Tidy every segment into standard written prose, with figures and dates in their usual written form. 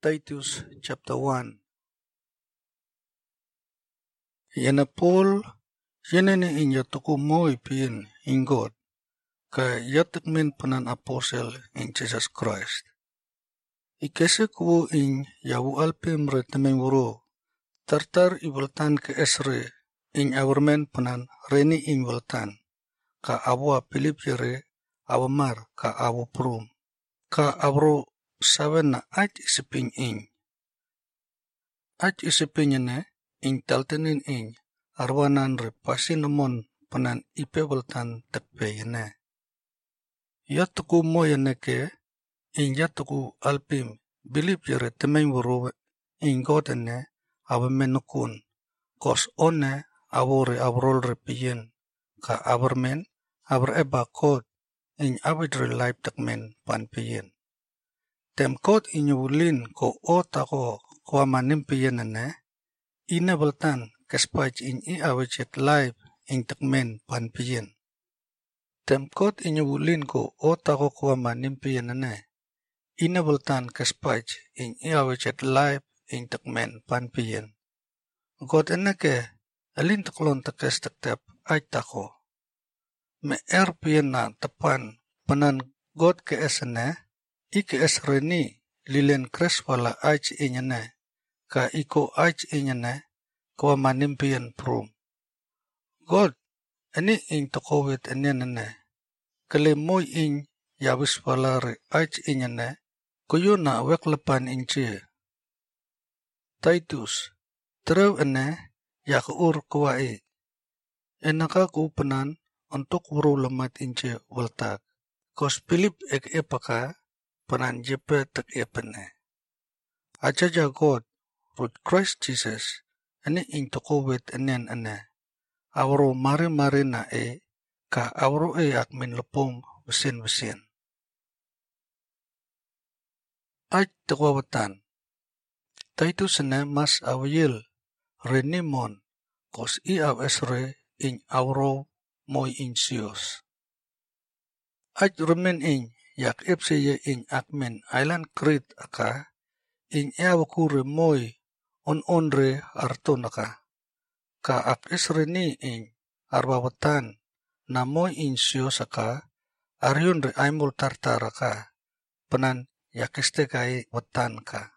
Titus chapter 1. Yana Paul, yana ni inya tuku moi pin in God, ka yatak min panan apostle in Jesus Christ. Ikese kuwo in yawu alpim re temen wuro, tartar iwaltan ke esre in awarmen panan reni in waltan, ka awa Philip yere awamar ka awu prum, ka awro sawen na aj isipin in. Aj isipin ne in taltenin in arwanan re pasinamon panan ipewaltan tekpe yene. Yatuku mo yene ke in yatuku alpim bilip yere temen wuro in God ene awamenukun, kos one awore awrol re piyen ka awarmen awar eba God in awidre life takmen pan piyen. Tem God inyulin ko otako kwa manim piyen ene, ina waltan kaspaj in awichet life in takmen pan piyen. Tem God inyulin ko otako kwa manim piyen ene, ina waltan kaspaj in awichet life in takmen pan piyen. God ene ke alin taklon takes taktep ay tako. Me piyen na tapan panan God ke esene, ike esreni lilen kres wala aj inyane, ka iko aj inyane kwa manimpian prum. God, ani in tokowit enyanane, kale moy in yawis wala re aj inyane, kuyo na weklapan inche. Titus, terew ene yakur kuwai, enaka kuupanan untuk wuro lamat inche waltak, kos Philip ek epaka, panan jepe tak epene. Ajaja God, Lord Christ Jesus, ani in tokowet enen ene. Awro mare na ka awro akmin lepom besin. Aj takwawatan. Titus ene mas awyil renimon, kos aw esre in awro moy in sios. Aj remen in yak epseye in akmen island Crete aka, in awakure moy onre artonaka, ka ak esre ni in arbawatan na moy in sios aka, aryon re aimol tartaraka, panan yakeste kai watan ka.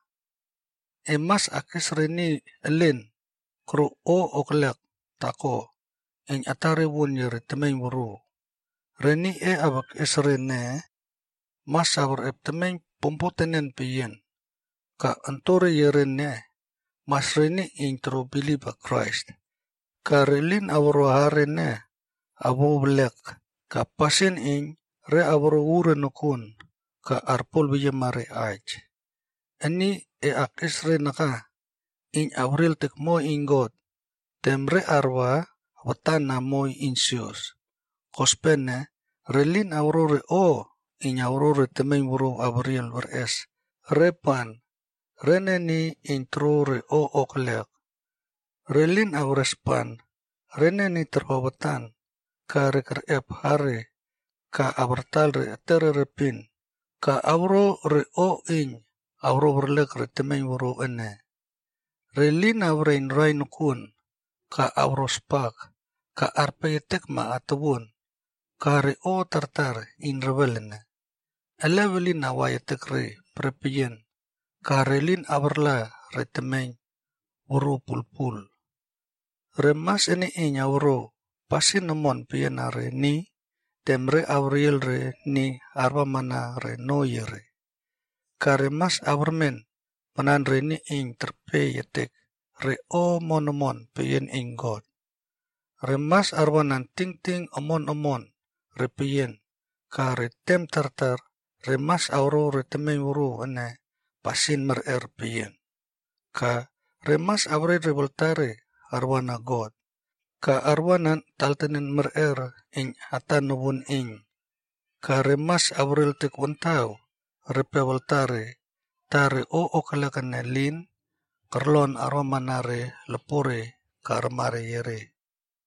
Mas ak esre ni elin, kru o oklek tako, in atare won yere temen wuro. Reni awak esre ne, mas awar temen pompotenen piyen, ka antore yere ne, mas reni in tro believe Christ. Ka relin awro hare ne, awo blek, ka pasin in re awro ure nukun, ka arpol biye mare aj. Ani ak esre naka, in awril tek mo in God, temre arwa watan na mo in sios. Kospene, relin awro re in awro re temen wuro awril wres, repan, reneni in tro re oklek. Relin awrespan, reneni terwawatan, ka reker hare, ka awartal re tererepin, ka awro re in, awro berlek re temen wuro ene. Relin awrein rainukun, ka awro spak, ka arpeyetek ma atawun, ka re tartar in rebelene. Elewelin awayetek re prepiyen, ka relin awarla re temen wuro pulpul. Remas ene awro pasin namon piyenare ni, temre awriel re ni arwamana re noyere. Ka remas awarmen, panan re ni terpe yetek, re monomon piyen in God. Remas arwanan ting omon re piyen, ka re tem tartar, remas awro re temen wuro ene, pasin piyen. Ka remas awre revoltare, arwana God, ka arwanan taltenen in atanubun in, ka remas awrel tek wantau, repewaltare, tare okalakane lin, kerlon arwamanare lepore, ka armare yere.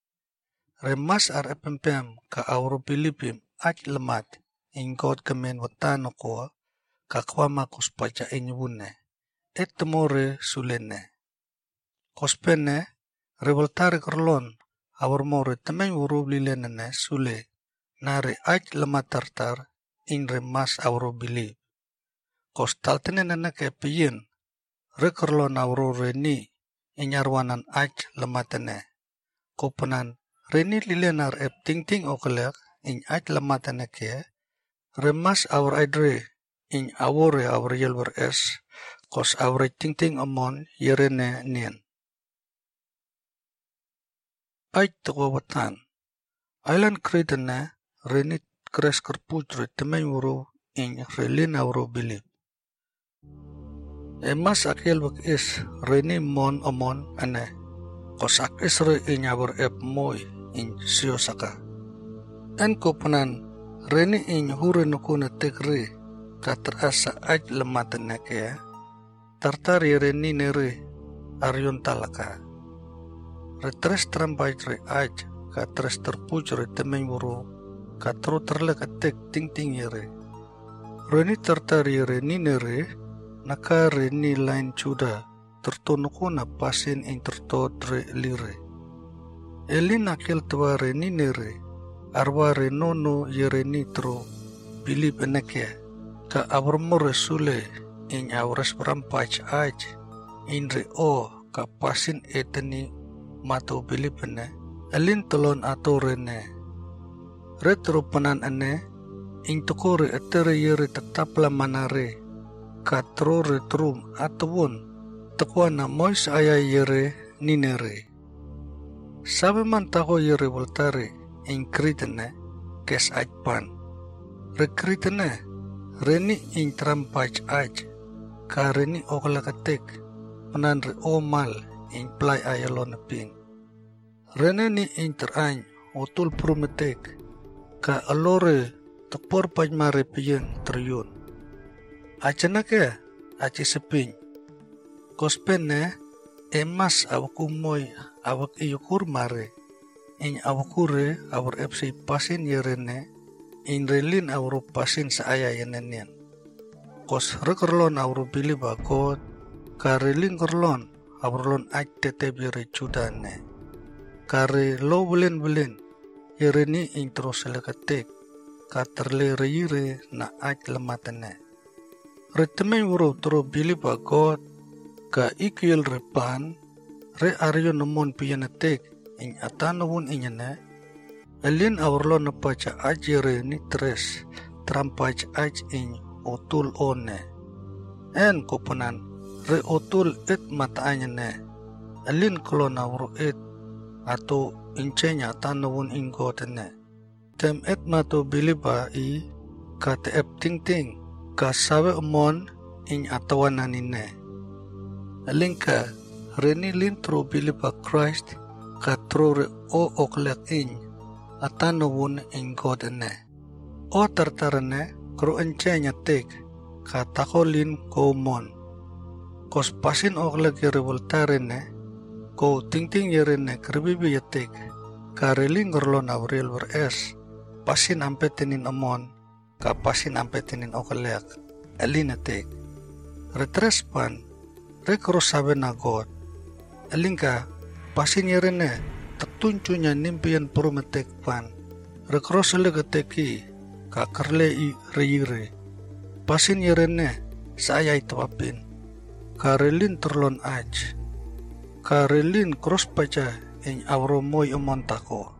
Remas epempem ka awro pilipim aj lemat, in God kemen watano ko, ka kwama kuspaja in wune, et temore sulene. Kospene revoltare kerlon awar more temen wuru lilenene sule nare aj lematartar inre mas awro bili. Kostaltene nene ke piyin rekerlon awro reni inyarwanan aj lematene. Kopenan reni lilenar ep ting okelek in aj lematene ke remas awr aidre in awore awr yelwer es kos awre ting amon yerene nien. Aj tekwawatan. Island kretene renit kres kerputre temen wuro in relin awro bilip. Emas akel wak is reni mon amon ane. Kos ak isre in awr ep moy in siosaka. En kopanan reni in hure nukuna tekri katerasa aj lematene ke tartar reni nere aryon talaka. Retres trampai tre aj ka tres terpuj re temen wuro ka tro terle ka tek ting yere. Reni tartar reni nere naka reni lain chuda tertonuko na pasin in tertot re lire. Elin akil tua reni nere arwa renono yereni tro bilip eneke ka awarmore sule in awres berampaj aj in re o ka pasin eteni mato bilipene elin telon ato rene retro penan ene in tokore etere yere tetapla manare katro retrum atawon tekwana mois aya yere ninere sabe man tako yere voltare in kritene kes ajpan rekritene reni in trampaj aj ka reni okalakatek penan re omal in play ayalon ping. Rene ni interany otul prumetek ka alore tepor pajmare piyen triyun. Achanake aci seping. Kospene emas awakumoy awak iyukur mare in awakure awar epsi pasin yerene in relin awru pasin saaya yenenien. Kos rekerlon awru biliba God ka relin kerlon awrlon aj tetep yere cudane. Kare lo belen yereni intro selekatek ka terle reyire na aj lematene. Retemen wuro tro biliba God ka ikiel repan re aryo nomon piyanetek in atanawun inyane elin awrlon napaca aj yereni tres trampaj aj in otul one. En kopanan re otul et mataanya ne elin kolon awro et atau incenya tanawun ingotene tem et mato biliba i kate ep ting ka sawe amon in atawananine elin ka reni lintro biliba Christ ka tro re o oklek in atanawun ingotene o tartarane kro incenya tek ka takolin komon. Kos pasin oklek yere voltarene, ko ting yerene kerbibi yatek, ka reling gerlon avril es, pasin ampetenin amon, ka pasin ampetenin oklek, elinatek. Retrespan, rekro sabe na God, elingka pasin yerene, tertuncunya nimpian prometek pan, rekro selegoteki, ka kerle i reyire, pasin yerene, saya itwapin. Karelin terlon aj, karelin cross paca in awro moy amon tako.